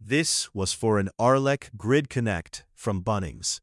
This was for an Arlec Grid Connect from Bunnings.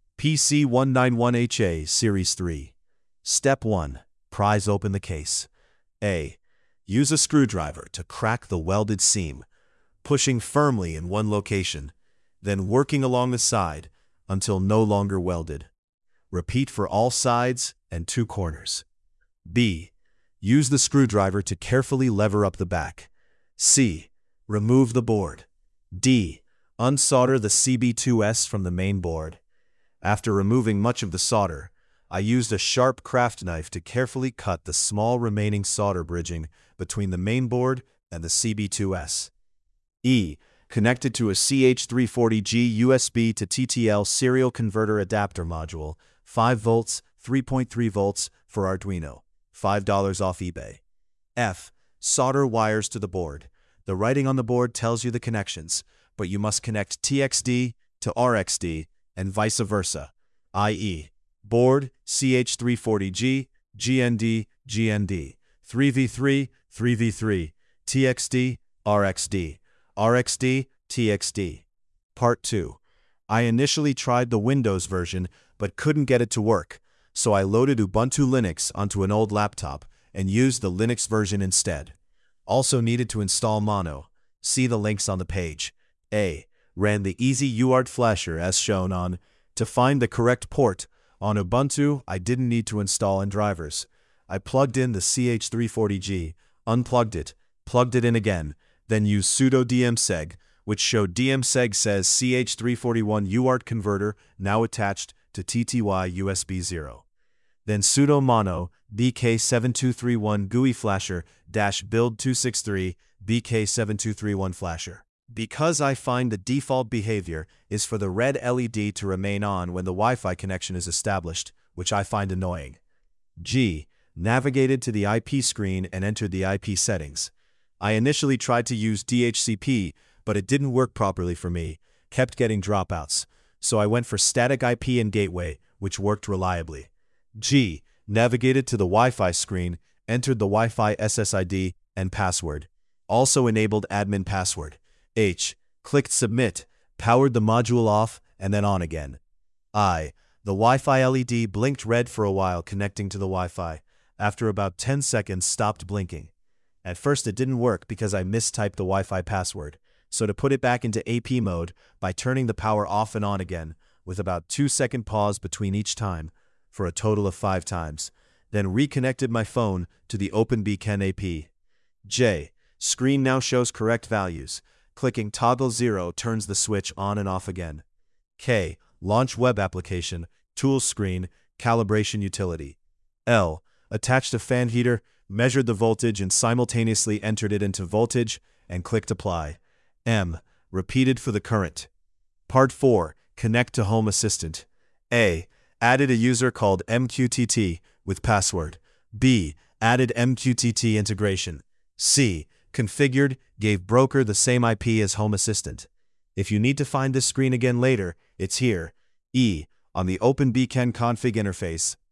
PC191HA Series 3. Step 1. Prise open the case. A. Use a screwdriver to crack the welded seam, pushing firmly in one location, then working along the side until no longer welded. Repeat for all sides and 2 corners. B. Use the screwdriver to carefully lever up the back. C. Remove the board. D. Unsolder the CB2S from the main board. After removing much of the solder, I used a sharp craft knife to carefully cut the small remaining solder bridging between the main board and the CB2S. E. Connected to a CH340G USB to TTL serial converter adapter module, 5 volts, 3.3 volts for Arduino, $5 off eBay. F. Solder wires to the board. The writing on the board tells you the connections, but you must connect TXD to RXD and vice versa, i.e., board CH340G, GND, GND, 3v3, 3v3, TXD, RXD, RXD, TXD. Part 2. I initially tried the Windows version but couldn't get it to work, so I loaded Ubuntu Linux onto an old laptop and used the Linux version instead. Also needed to install Mono. See the links on the page. A. Ran the Easy UART flasher as shown on. To find the correct port, on Ubuntu I didn't need to install any drivers. I plugged in the CH340G, unplugged it, plugged it in again, then used sudo dmseg, which showed dmseg says CH341 UART converter now attached to TTY USB 0. Then sudo mono bk7231 GUI flasher -build 263 bk7231 flasher. Because I find the default behavior is for the red LED to remain on when the Wi-Fi connection is established, which I find annoying. G. Navigated to the IP screen and entered the IP settings. I initially tried to use DHCP, but it didn't work properly for me, kept getting dropouts, so I went for static IP and gateway, which worked reliably. G. Navigated to the Wi-Fi screen, entered the Wi-Fi SSID and password. Also enabled admin password. H. Clicked submit, powered the module off, and then on again. I. The Wi-Fi LED blinked red for a while connecting to the Wi-Fi. After about 10 seconds stopped blinking. At first it didn't work because I mistyped the Wi-Fi password, so to put it back into AP mode by turning the power off and on again, with about 2-second pause between each time, for a total of 5 times, then reconnected my phone to the OpenBken AP. J. Screen now shows correct values. Clicking toggle 0 turns the switch on and off again. K. Launch web application, tools screen, calibration utility. L. Attached a fan heater, measured the voltage and simultaneously entered it into voltage and clicked apply. M. Repeated for the current. Part 4. Connect to Home Assistant. A. Added a user called MQTT with password. B. Added MQTT integration. C. Configured, gave broker the same IP as Home Assistant. If you need to find this screen again later, it's here. E. On the OpenBken config interface,